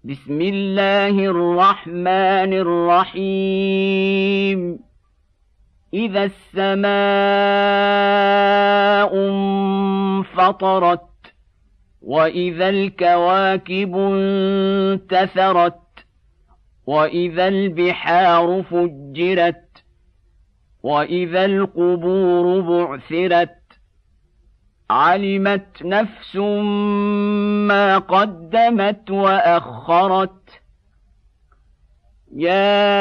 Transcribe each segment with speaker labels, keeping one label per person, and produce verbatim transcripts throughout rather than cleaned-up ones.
Speaker 1: بسم الله الرحمن الرحيم إذا السماء انفطرت وإذا الكواكب انتثرت وإذا البحار فجرت وإذا القبور بعثرت علمت نفس ما قدمت وأخرت يا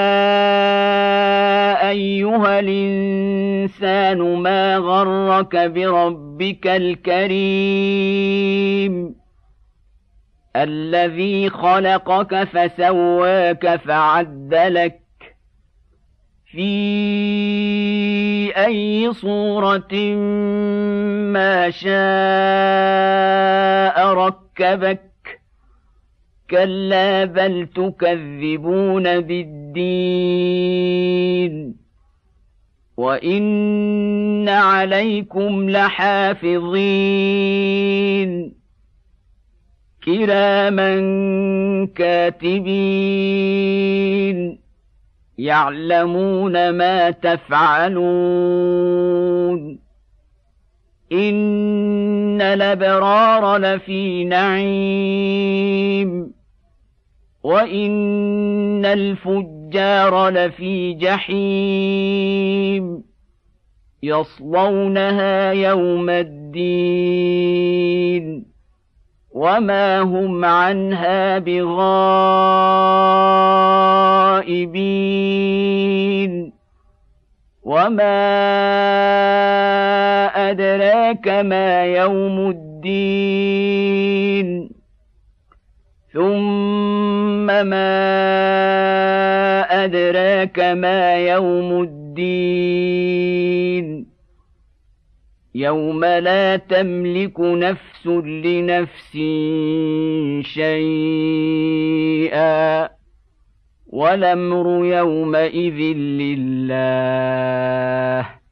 Speaker 1: أيها الإنسان ما غرك بربك الكريم الذي خلقك فسواك فعدلك في أي صورة ما شاء ركبك كلا بل تكذبون بالدين وإن عليكم لحافظين كراما كاتبين يعلمون ما تفعلون إن الأبرار لفي نعيم وإن الفجار لفي جحيم يصلونها يوم الدين وما هم عنها بغائبين وما أدراك ما يوم الدين ثم ما أدراك ما يوم الدين يوم لا تملك نفس لنفس شيئا والأمر يومئذ لله